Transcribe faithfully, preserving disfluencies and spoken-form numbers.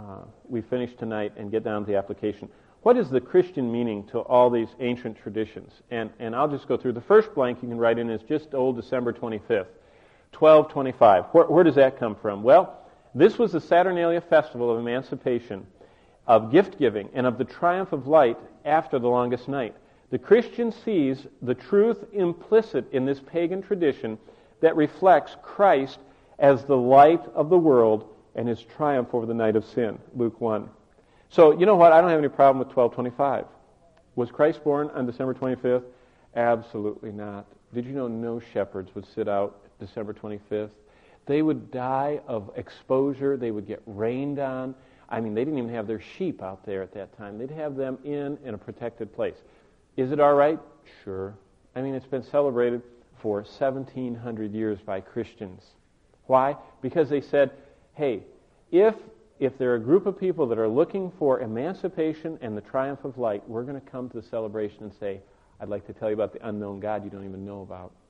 uh, we finish tonight and get down to the application. What is the Christian meaning to all these ancient traditions? And, and I'll just go through. The first blank you can write in is just old December twenty-fifth, twelve twenty-five. Where, where does that come from? Well, this was the Saturnalia festival of emancipation, of gift-giving, and of the triumph of light after the longest night. The Christian sees the truth implicit in this pagan tradition that reflects Christ as the light of the world and his triumph over the night of sin, Luke one. So, you know what? I don't have any problem with twelve twenty-five. Was Christ born on December twenty-fifth? Absolutely not. Did you know no shepherds would sit out December twenty-fifth? They would die of exposure. They would get rained on. I mean, they didn't even have their sheep out there at that time. They'd have them in, in a protected place. Is it all right? Sure. I mean, it's been celebrated for seventeen hundred years by Christians. Why? Because they said, hey, if if there are a group of people that are looking for emancipation and the triumph of light, we're going to come to the celebration and say, I'd like to tell you about the unknown God you don't even know about.